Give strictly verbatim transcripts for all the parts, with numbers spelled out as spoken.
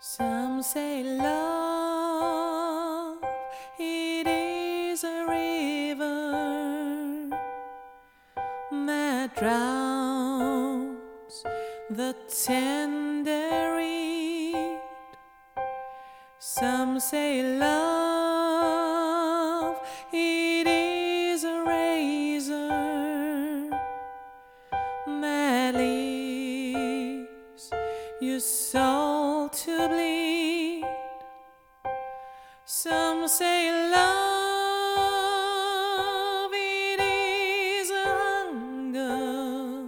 Some say love, it is a river that drowns the tender reed. Some say love, it is a razor that leaves your soul to bleed. Some say love, it is a hunger,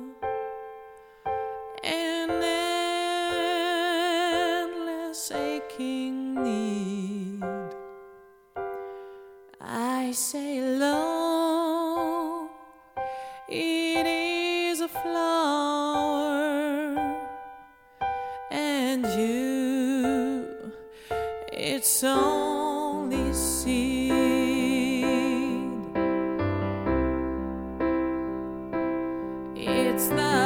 an endless aching need. I say love, it is a flower, and you, it's only seed. It's the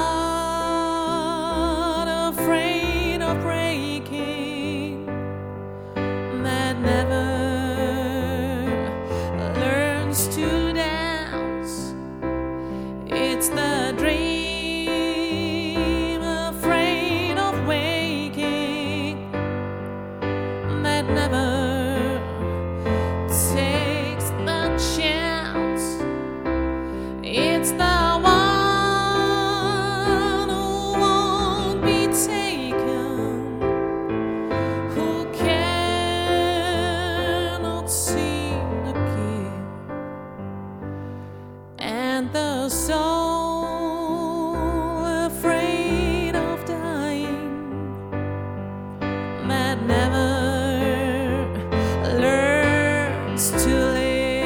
heart afraid of breaking that never learns to dance. It's the dream afraid of waking that never takes the chance. It's the one who won't be taken, who cannot seem to give, and the soul afraid of dying that never learns to live.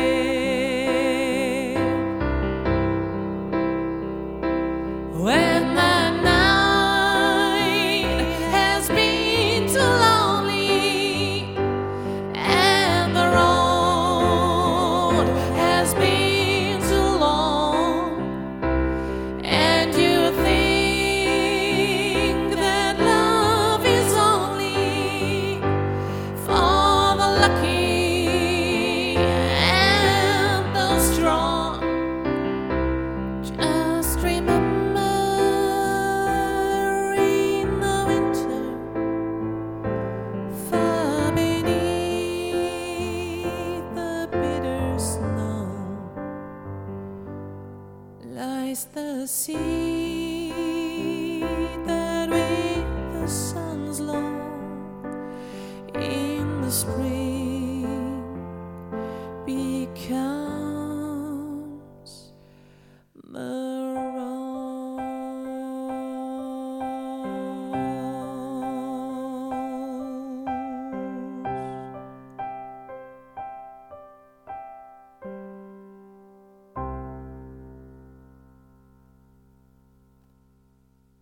When the night has been too lonely and the road has been too long, and you think that love is only for the lucky and the strong, just remember in the winter, far beneath the bitter snow, lies the seed that with the sun's low in the spring